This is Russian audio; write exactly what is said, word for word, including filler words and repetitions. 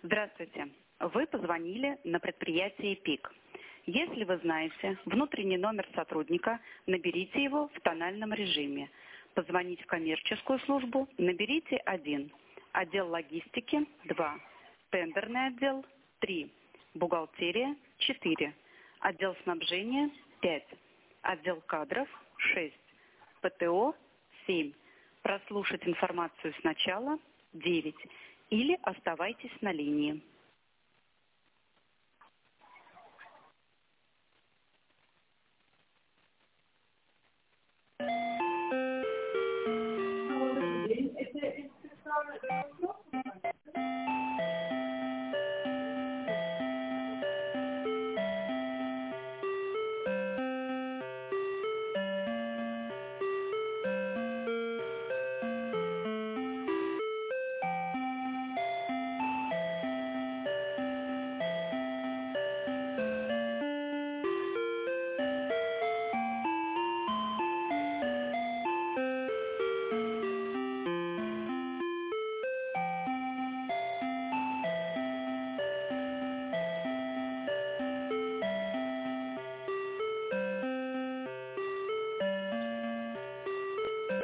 Здравствуйте. Вы позвонили на предприятие ПИК. Если вы знаете внутренний номер сотрудника, наберите его в тональном режиме. Позвонить в коммерческую службу наберите один. Отдел логистики два. Тендерный отдел три. Бухгалтерия четыре. Отдел снабжения пять. Отдел кадров шесть. ПТО семь. Прослушать информацию сначала девять. Или оставайтесь на линии.